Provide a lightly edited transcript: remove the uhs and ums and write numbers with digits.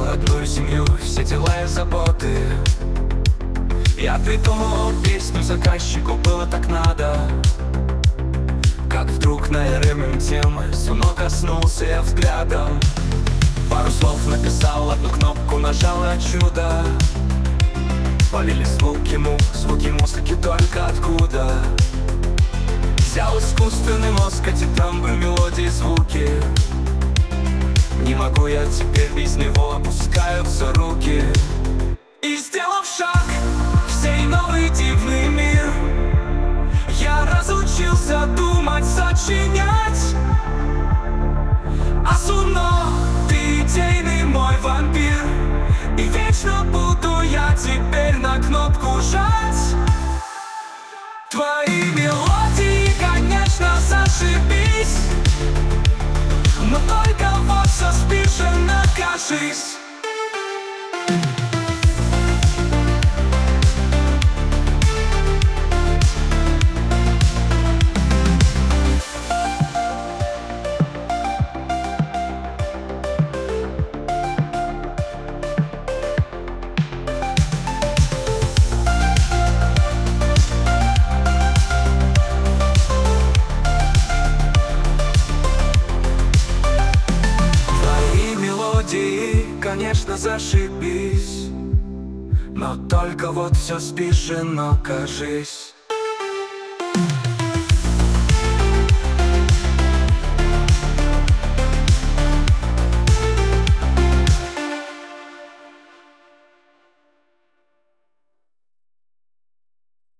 родную семью, все дела и заботы. Я придумал песню заказчику, было так надо. Как вдруг на РМ темы Суно коснулся я взглядом. Пару слов написал, одну кнопку нажал, и чудо. Полились звуки музыки только откуда. Взял искусственный мозг, эти тембры, мелодии, звуки. Не могу я теперь без него, опускаются руки. И сделав шаг в сей новый дивный мир, я разучился думать, сочинять. А Суно, ты идейный мой вампир, и вечно буду я теперь на кнопку жать. Твои мелодии, конечно, зашибись, но только вот со спешно кажись. Конечно, зашибись, но только вот все спешно кажись.